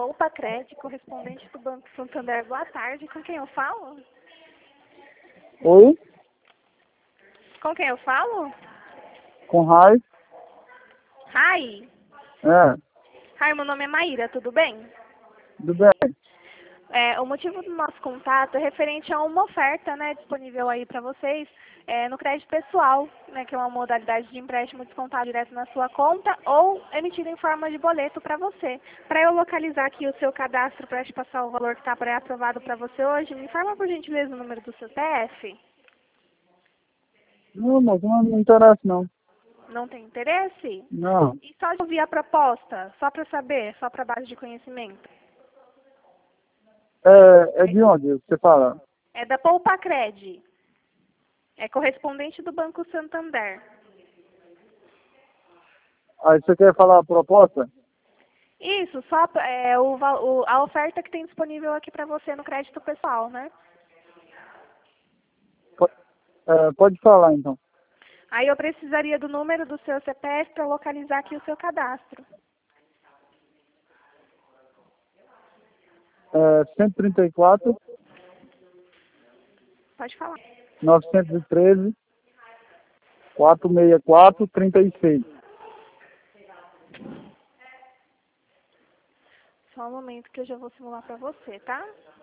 Poupa Crédito, correspondente do Banco Santander. Boa tarde, com quem eu falo? Oi, Com quem eu falo? com Rai. Rai. É, Rai, meu nome é Maíra, tudo bem? tudo bem. O motivo do nosso contato é referente a uma oferta, né, disponível aí para vocês no crédito pessoal, né, que é uma modalidade de empréstimo descontado direto na sua conta ou emitido em forma de boleto para você. Para eu localizar aqui o seu cadastro para te passar o valor que está pré-aprovado para você hoje, me informa por gentileza o número do seu CPF. Não, mas não me interessa, não. Não tem interesse? Não. E só de ouvir a proposta, só para saber, só para base de conhecimento. É de onde você fala? É da Poupa Cred. É correspondente do Banco Santander. Aí você quer falar a proposta? Isso, só a oferta que tem disponível aqui para você no crédito pessoal, né? Pode falar, então. Aí eu precisaria do número do seu CPF para localizar aqui o seu cadastro. 134, Pode falar. 913, 464, 36. Só um momento que eu já vou simular para você, tá?